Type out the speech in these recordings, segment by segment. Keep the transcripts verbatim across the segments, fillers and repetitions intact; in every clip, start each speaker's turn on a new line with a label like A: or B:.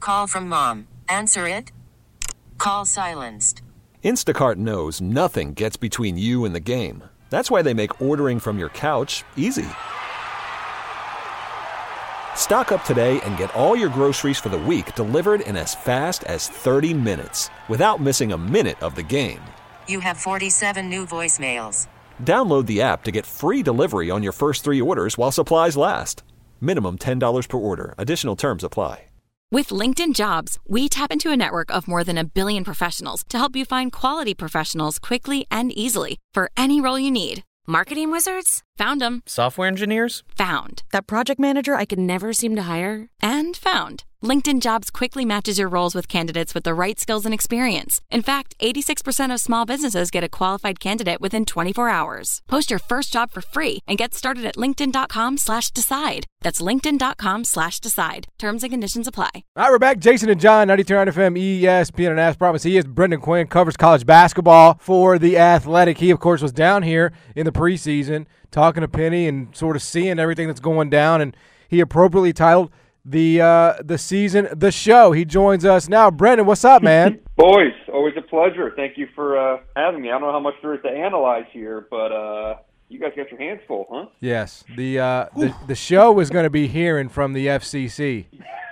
A: Call from mom. Answer it. Call silenced.
B: Instacart knows nothing gets between you and the game. That's why they make ordering from your couch easy. Stock up today and get all your groceries for the week delivered in as fast as thirty minutes without missing a minute of the game.
A: You have forty-seven new voicemails.
B: Download the app to get free delivery on your first three orders while supplies last. Minimum ten dollars per order. Additional terms apply.
C: With LinkedIn Jobs, we tap into a network of more than a billion professionals to help you find quality professionals quickly and easily for any role you need. Marketing wizards? Found them.
D: Software engineers?
C: Found. That project manager I could never seem to hire? And found. LinkedIn Jobs quickly matches your roles with candidates with the right skills and experience. In fact, eighty-six percent of small businesses get a qualified candidate within twenty-four hours. Post your first job for free and get started at linkedin.com slash decide. That's linkedin.com slash decide. Terms and conditions apply.
E: All right, we're back. Jason and John, ninety-two point nine F M, E S P N and As promised. He is Brendan Quinn, covers college basketball for The Athletic. He, of course, was down here in the preseason talking to Penny and sort of seeing everything that's going down, and he appropriately titled the uh, the season, The Show. He joins us now. Brendan, what's up, man?
F: Boys, always a pleasure. Thank you for uh, having me. I don't know how much there is to analyze here, but uh, you guys got your hands full, huh?
E: Yes. The uh, the, the show is going to be hearing from the F C C.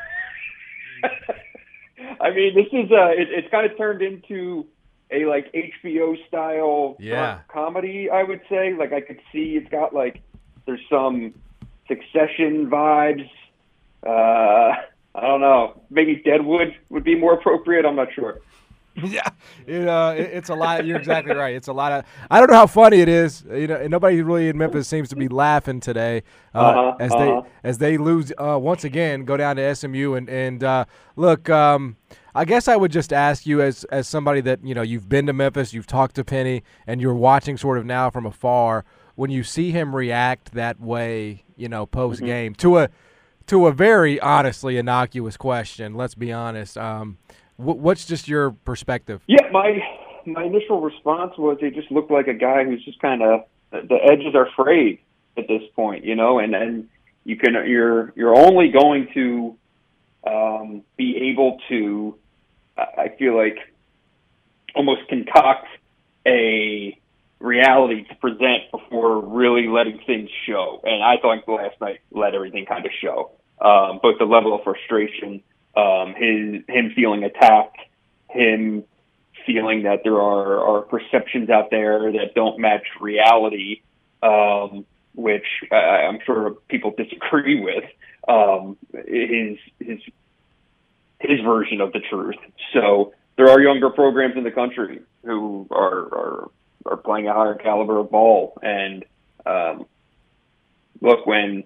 F: I mean, this is uh, it, it's kind of turned into a like H B O style
E: yeah.
F: comedy, I would say. Like I could see it's got like there's some Succession vibes. Uh, I don't know. Maybe Deadwood would be more appropriate. I'm not sure.
E: Yeah, it, uh, it, it's a lot. You're exactly right. It's a lot of. I don't know how funny it is. You know, and nobody really in Memphis seems to be laughing today uh,
F: uh-huh,
E: as
F: uh-huh.
E: they as they lose uh, once again. Go down to S M U and and uh, look. Um, I guess I would just ask you, as as somebody that you know, you've been to Memphis, you've talked to Penny, and you're watching sort of now from afar. When you see him react that way, you know, post game mm-hmm. to a to a very honestly innocuous question. Let's be honest. Um, wh- what's just your perspective?
F: Yeah, my my initial response was he just looked like a guy who's just kind of the edges are frayed at this point, you know, and, and you can you're you're only going to um, be able to, I feel like, almost concoct a reality to present before really letting things show. And I thought last night let everything kind of show. Um, both the level of frustration, um, his him feeling attacked, him feeling that there are, are perceptions out there that don't match reality, um, which I, I'm sure people disagree with. Um, his his his version of the truth. So there are younger programs in the country who are are, are playing a higher caliber of ball. And um, look, when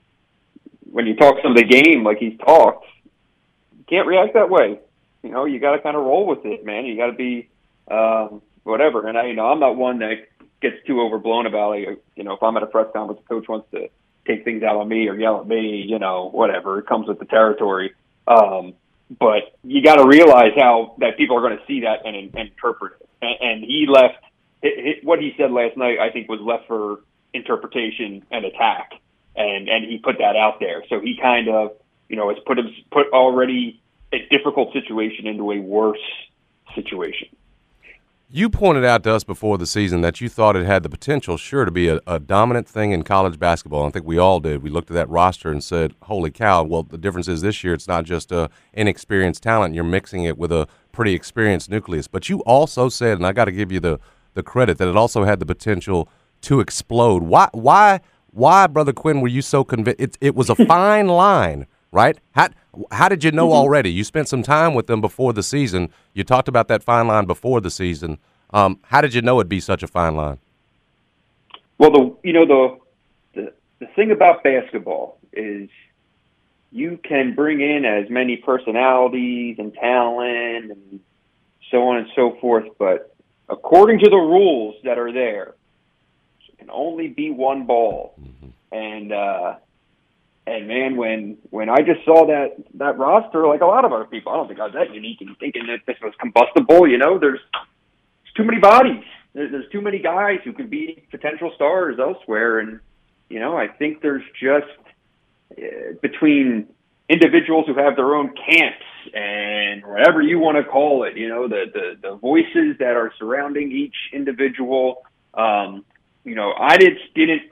F: when you talk some of the game like he's talked, you can't react that way. You know, you got to kind of roll with it, man. You got to be um, whatever. And I, you know, I'm not one that gets too overblown about it. You know, if I'm at a press conference, the coach wants to take things out on me or yell at me, you know, whatever. It comes with the territory. Um, but you got to realize how that people are going to see that and, and interpret it. And, and he left it, it, what he said last night, I think, was left for interpretation and attack. And and he put that out there. So he kind of, you know, has put him put already a difficult situation into a worse situation.
G: You pointed out to us before the season that you thought it had the potential, sure, to be a, a dominant thing in college basketball. I think we all did. We looked at that roster and said, holy cow, well, the difference is this year it's not just a inexperienced talent. You're mixing it with a pretty experienced nucleus. But you also said, and I got to give you the, the credit, that it also had the potential to explode. Why, why, why, Brother Quinn, were you so convinced? It, it was a fine line, right? How, how did you know mm-hmm. already? You spent some time with them before the season. You talked about that fine line before the season. Um, how did you know it'd be such a fine line?
F: Well, the you know the, the the thing about basketball is you can bring in as many personalities and talent and so on and so forth, but according to the rules that are there, it can only be one ball. Mm-hmm. And uh, and man, when when I just saw that that roster, like a lot of other people, I don't think I was that unique in thinking that this was combustible. You know, there's too many bodies. There's too many guys who can be potential stars elsewhere. And, you know, I think there's just uh, between individuals who have their own camps and whatever you want to call it, you know, the, the, the voices that are surrounding each individual. Um, you know, I just didn't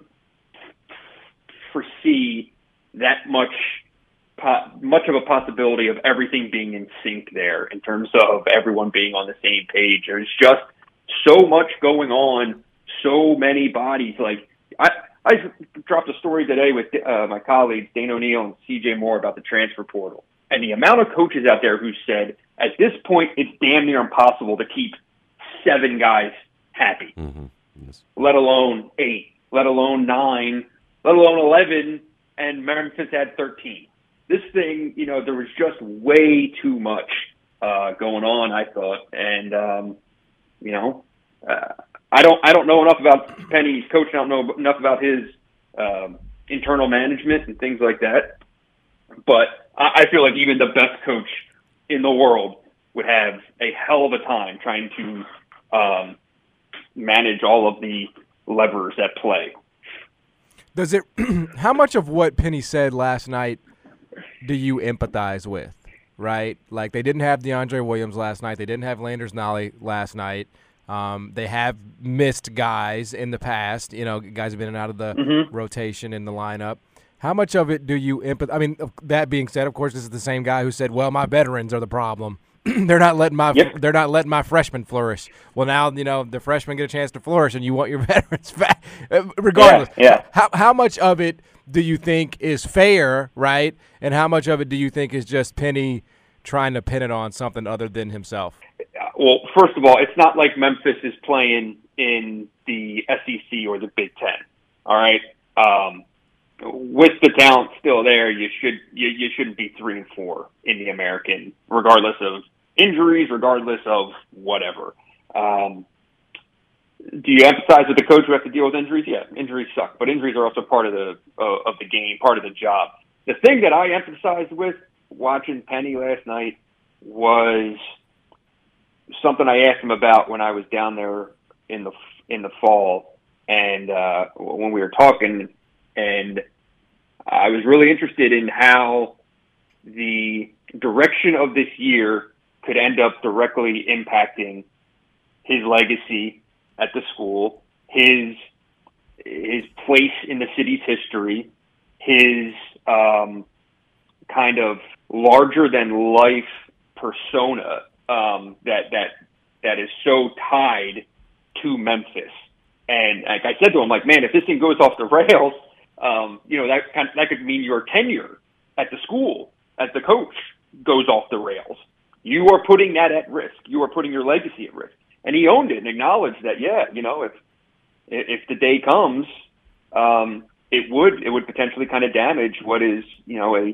F: foresee that much po- much of a possibility of everything being in sync there in terms of everyone being on the same page. There's just so much going on, so many bodies. Like I, I dropped a story today with uh, my colleagues Dane O'Neill and C J Moore about the transfer portal, and the amount of coaches out there who said at this point it's damn near impossible to keep seven guys happy,
G: mm-hmm. yes.
F: let alone eight, let alone nine, let alone eleven, and Memphis had thirteen. This thing, you know, there was just way too much uh, going on, I thought, and um, you know, uh, I don't, I don't know enough about Penny's coach. I don't know enough about his um, internal management and things like that. But I, I feel like even the best coach in the world would have a hell of a time trying to um, manage all of the levers at play.
E: Does it? How much of what Penny said last night do you empathize with? Right, like they didn't have DeAndre Williams last night. They didn't have Landers Nolly last night. Um, they have missed guys in the past. You know, guys have been in and out of the
F: mm-hmm.
E: rotation in the lineup. How much of it do you empathize? I mean, that being said, of course, this is the same guy who said, "Well, my veterans are the problem. they're not letting my
F: yep.
E: they're not letting my freshmen flourish." Well, now you know the freshmen get a chance to flourish, and you want your veterans back. Regardless,
F: yeah, yeah.
E: how how much of it do you think is fair, right? And how much of it do you think is just Penny trying to pin it on something other than himself?
F: Well, first of all, it's not like Memphis is playing in the S E C or the Big Ten. All right, um, with the talent still there, you should you, you shouldn't be three and four in the American, regardless of injuries, regardless of whatever. Um, do you emphasize with the coach who has to deal with injuries? Yeah, injuries suck, but injuries are also part of the uh, of the game, part of the job. The thing that I emphasized with watching Penny last night was something I asked him about when I was down there in the in the fall, and uh, when we were talking, and I was really interested in how the direction of this year could end up directly impacting his legacy at the school, his his place in the city's history, his um, kind of larger than life persona um, that that that is so tied to Memphis. And like I said to him, like, man, if this thing goes off the rails, um, you know, that kind of, that could mean your tenure at the school as the coach goes off the rails. You are putting that at risk. You are putting your legacy at risk. And he owned it and acknowledged that, yeah, you know, if if the day comes, um, it would it would potentially kind of damage what is, you know, a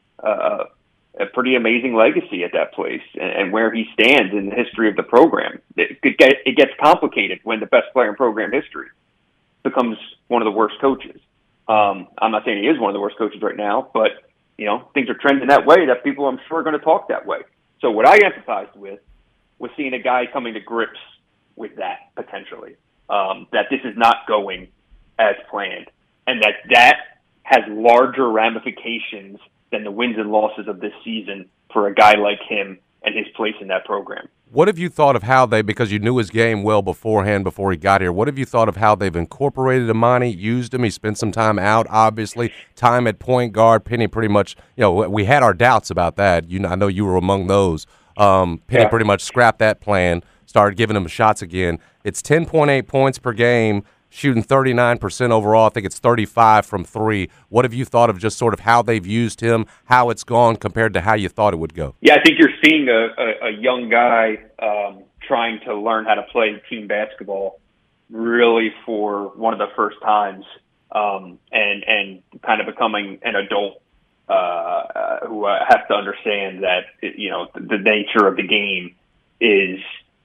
F: uh, a pretty amazing legacy at that place and, and where he stands in the history of the program. It, it, get, it gets complicated when the best player in program history becomes one of the worst coaches. Um, I'm not saying he is one of the worst coaches right now, but, you know, things are trending that way that people, I'm sure, are going to talk that way. So what I empathized with was seeing a guy coming to grips with that potentially, um, that this is not going as planned and that that has larger ramifications than the wins and losses of this season for a guy like him and his place in that program.
G: What have you thought of how they, because you knew his game well beforehand before he got here, what have you thought of how they've incorporated Amani, used him? He spent some time out, obviously, time at point guard. Penny pretty much, you know, we had our doubts about that. You know, I know you were among those. Um, Penny
F: yeah.
G: pretty much scrapped that plan, started giving him shots again. It's ten point eight points per game, shooting thirty-nine percent overall. I think it's thirty-five from three. What have you thought of just sort of how they've used him, how it's gone compared to how you thought it would go?
F: Yeah, I think you're seeing a, a, a young guy um, trying to learn how to play team basketball really for one of the first times um, and, and kind of becoming an adult uh, uh, who uh, has to understand that, you know, the, the nature of the game is,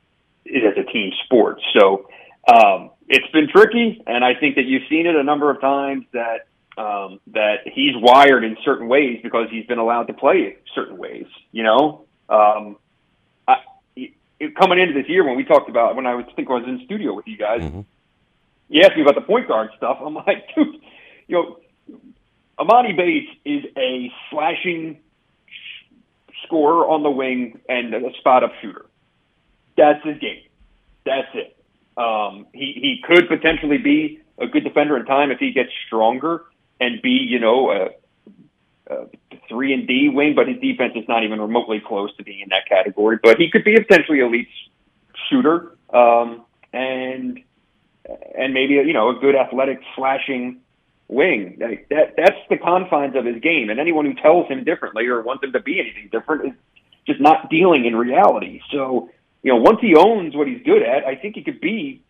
F: is as a team sport. So, um, it's been tricky, and I think that you've seen it a number of times that um, that he's wired in certain ways because he's been allowed to play certain ways. You know, um, I, it, coming into this year when we talked about when I was I think I was in studio with you guys,
G: mm-hmm.
F: you asked me about the point guard stuff. I'm like, dude, you know, Amani Bates is a slashing scorer on the wing and a spot-up shooter. That's his game. That's it. Um, he, he could potentially be a good defender in time if he gets stronger and be, you know, a, a three and D wing, but his defense is not even remotely close to being in that category. But he could be a potentially elite shooter, um, and and maybe, you know, a good athletic slashing wing. Like that that's the confines of his game. And anyone who tells him differently or wants him to be anything different is just not dealing in reality. So, you know, once he owns what he's good at, I think he could be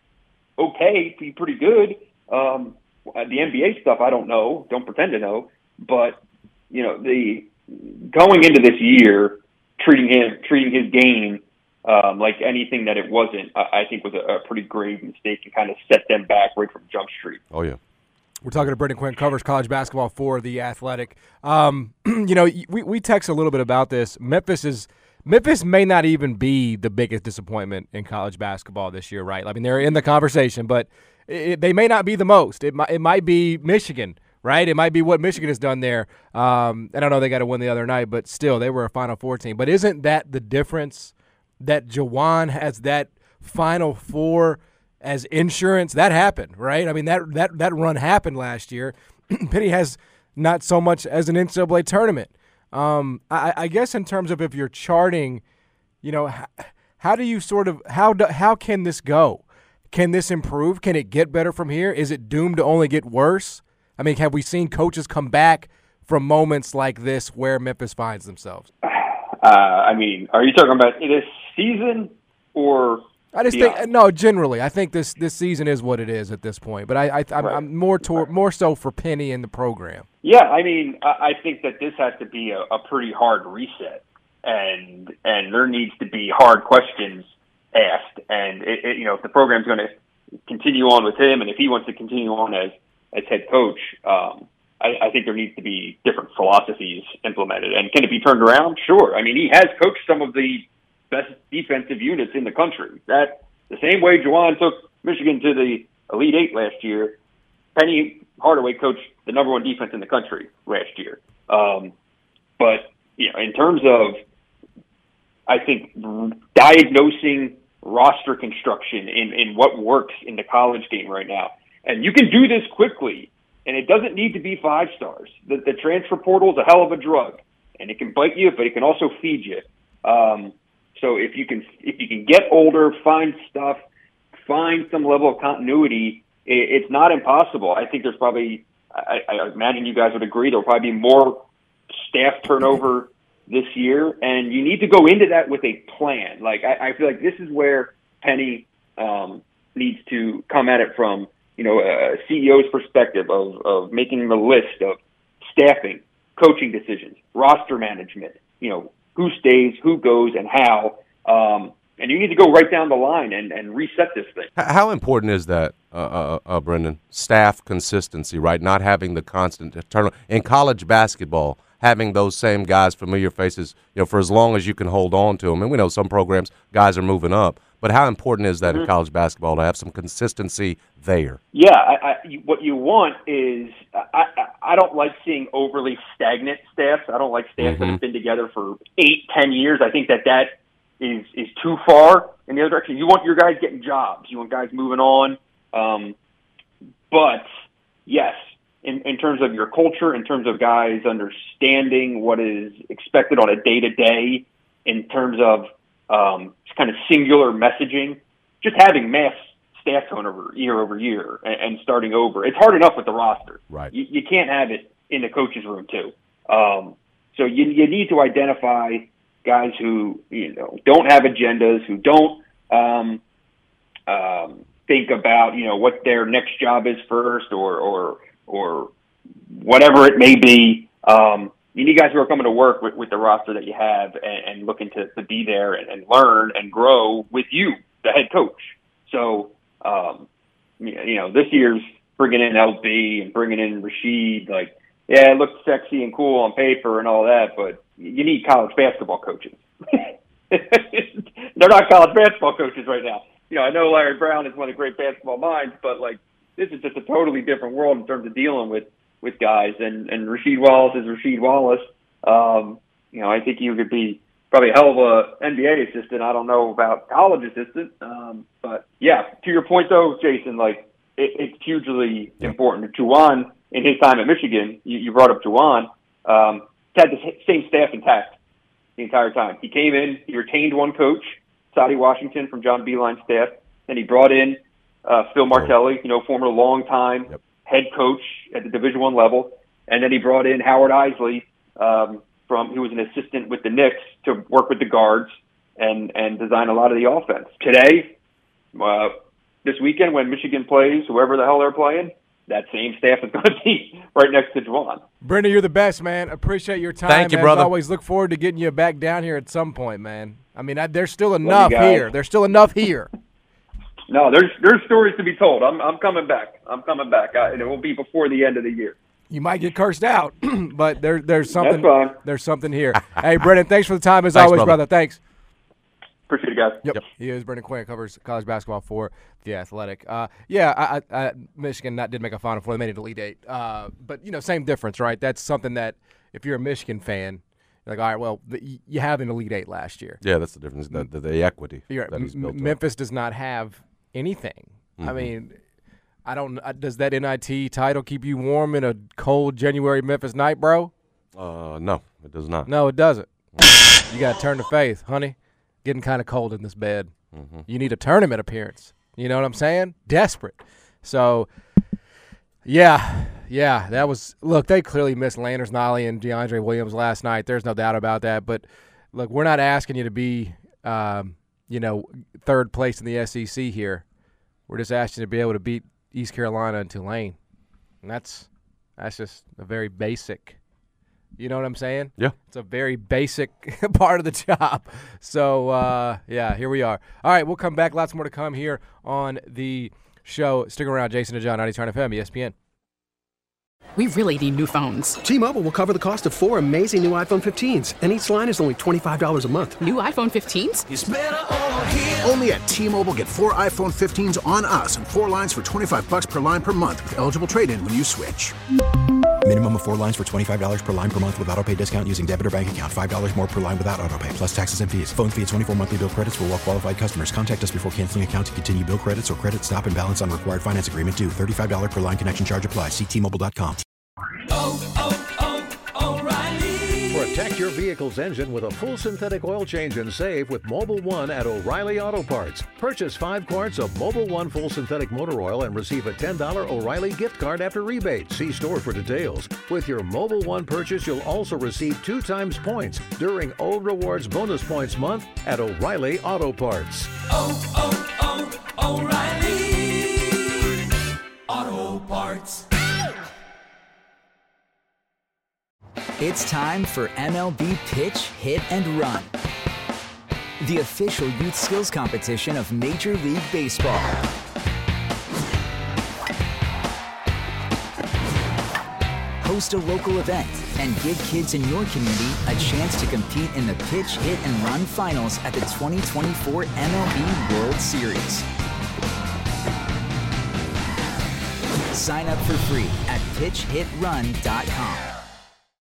F: okay, be pretty good. Um, the N B A stuff, I don't know, don't pretend to know, but you know, the going into this year, treating him, treating his game um, like anything that it wasn't, I, I think was a, a pretty grave mistake and kind of set them back right from Jump Street.
G: Oh yeah.
E: We're talking to Brendan Quinn, covers college basketball for The Athletic. Um, you know, we we text a little bit about this. Memphis is Memphis may not even be the biggest disappointment in college basketball this year, right? I mean, they're in the conversation, but it, they may not be the most. It might it might be Michigan, right? It might be what Michigan has done there. Um, and I know they got to win the other night, but still, they were a Final Four team. But isn't that the difference that Juwan has that Final Four as insurance? That happened, right? I mean, that that that run happened last year. Penny has not so much as an N C double A tournament. Um, I, I guess in terms of if you're charting, you know, how, how do you sort of how do, how can this go? Can this improve? Can it get better from here? Is it doomed to only get worse? I mean, have we seen coaches come back from moments like this where Memphis finds themselves?
F: Uh, I mean, are you talking about this season or?
E: I just
F: beyond?
E: think no. Generally, I think this this season is what it is at this point. But I, I I'm,
F: Right.
E: I'm more toward, more so for Penny and the program.
F: Yeah, I mean, I I think that this has to be a, a pretty hard reset, and and there needs to be hard questions asked. And it, it, you know, if the program's going to continue on with him, and if he wants to continue on as as head coach, um, I, I think there needs to be different philosophies implemented. And can it be turned around? Sure. I mean, he has coached some of the best defensive units in the country. That the same way Juwan took Michigan to the Elite Eight last year, Penny Hardaway coached the number one defense in the country last year. Um, but you know, in terms of, I think, diagnosing roster construction in, in what works in the college game right now, and you can do this quickly, and it doesn't need to be five stars. The, the transfer portal is a hell of a drug, and it can bite you, but it can also feed you. Um, So if you can if you can get older, find stuff, find some level of continuity, it, it's not impossible. I think there's probably, I, I imagine you guys would agree, there'll probably be more staff turnover this year, and you need to go into that with a plan. Like I, I feel like this is where Penny um, needs to come at it from, you know, a C E O's perspective of, of making the list of staffing, coaching decisions, roster management, you know, who stays, who goes, and how. Um, and you need to go right down the line and, and reset this thing.
G: How important is that, uh, uh, uh, Brendan? Staff consistency, right? Not having the constant turnover. In college basketball, having those same guys, familiar faces, you know, for as long as you can hold on to them. And we know some programs, guys are moving up. But how important is that mm-hmm. in college basketball to have some consistency there?
F: Yeah, I, I, what you want is I, I, I don't like seeing overly stagnant staffs. I don't like staffs mm-hmm. that have been together for eight, ten years. I think that that is is too far in the other direction. You want your guys getting jobs. You want guys moving on. Um, but, yes, in, in terms of your culture, in terms of guys understanding what is expected on a day-to-day, in terms of um, kind of singular messaging, just having mass staff turnover year over year and, and starting over. It's hard enough with the roster.
G: Right.
F: You, you can't have it in the coach's room too. Um, so you, you need to identify guys who, you know, don't have agendas, who don't um, um, think about, you know, what their next job is first or or or whatever it may be. Um, you need guys who are coming to work with, with the roster that you have and, and looking to, to be there and, and learn and grow with you, the head coach. So, um, you know, this year's bringing in L B and bringing in Rasheed, like, yeah, it looks sexy and cool on paper and all that, but you need college basketball coaches. They're not college basketball coaches right now. You know, I know Larry Brown is one of the great basketball minds, but, like, this is just a totally different world in terms of dealing with, with guys. And, and Rasheed Wallace is Rasheed Wallace. Um, you know, I think you could be probably a hell of a N B A assistant. I don't know about college assistant. Um, but, yeah, to your point, though, Jason, like, it, it's hugely yeah. important. Juwan, in his time at Michigan, you, you brought up Juwan, um, had the same staff intact the entire time. He came in, he retained one coach, Sadi Washington from John Beilein's staff, and he brought in uh, Phil Martelli, you know, former long-time yep. head coach at the Division One level, and then he brought in Howard Isley, um, from who was an assistant with the Knicks, to work with the guards and and design a lot of the offense. Today, uh, this weekend when Michigan plays whoever the hell they're playing, that same staff is going to be right next to Juwan.
E: Brendan, you're the best, man. Appreciate your time.
G: Thank you,
E: As
G: brother.
E: always, look forward to getting you back down here at some point, man. I mean, I, there's still enough here. There's still enough here.
F: No, there's there's stories to be told. I'm I'm coming back. I'm coming back, I, and it will be before the end of the year.
E: You might get cursed out, but there there's something.
F: That's fine.
E: There's something here. Hey, Brendan, thanks for the time as
G: thanks,
E: always,
G: brother.
E: brother. Thanks.
F: Appreciate it, guys.
E: Yep.
G: Yep.
E: He is Brendan Quinn, covers college basketball for The Athletic. Uh, yeah, I, I, I, Michigan not, did make a Final Four. They made it Elite Eight. Uh, but, you know, same difference, right? That's something that if you're a Michigan fan, you're like, all right, well, the, you have an Elite Eight last year.
G: Yeah, that's the difference, the, the, the equity
E: You're,
G: that he's built
E: M- Memphis does not have anything.
G: Mm-hmm.
E: I mean, I don't – does that N I T title keep you warm in a cold January Memphis night, bro?
G: Uh, no, it does not.
E: No, it doesn't. You got to turn to faith, honey. Getting kind of cold in this bed. Mm-hmm. You need a tournament appearance. You know what I'm saying? Desperate. So, yeah, yeah, that was – look, they clearly missed Landers Nolley and DeAndre Williams last night. There's no doubt about that. But, look, we're not asking you to be, um, you know, third place in the S E C here. We're just asking you to be able to beat East Carolina and Tulane. And that's that's just a very basic – you know what I'm saying?
G: Yeah.
E: It's a very basic part of the job. So, uh, yeah, here we are. All right, we'll come back. Lots more to come here on the show. Stick around. Jason and John, ninety-two F M, E S P N.
D: We really need new phones.
H: T-Mobile will cover the cost of four amazing new iPhone fifteens, and each line is only twenty-five dollars a month.
D: New iPhone fifteens?
I: It's better over here. Only at T-Mobile, get four iPhone fifteens on us and four lines for twenty-five bucks per line per month with eligible trade-in when you switch.
J: Minimum of four lines for twenty-five dollars per line per month with autopay discount using debit or bank account. five dollars more per line without autopay, plus taxes and fees. Phone fee at twenty-four monthly bill credits for well-qualified customers. Contact us before canceling account to continue bill credits or credit stop and balance on required finance agreement due. thirty-five dollars per line connection charge applies. See T Mobile dot com.
I: Oh, oh, oh, O'Reilly.
K: Protect your vehicle's engine with a full synthetic oil change and save with Mobil one at O'Reilly Auto Parts. Purchase five quarts of Mobil one full synthetic motor oil and receive a ten dollars O'Reilly gift card after rebate. See store for details. With your Mobil one purchase, you'll also receive two times points during O Rewards Bonus Points Month at O'Reilly Auto Parts.
I: Oh, oh, oh, O'Reilly Auto Parts.
L: It's time for M L B Pitch, Hit, and Run, the official youth skills competition of Major League Baseball. Host a local event and give kids in your community a chance to compete in the Pitch, Hit, and Run finals at the twenty twenty-four M L B World Series. Sign up for free at pitch hit run dot com.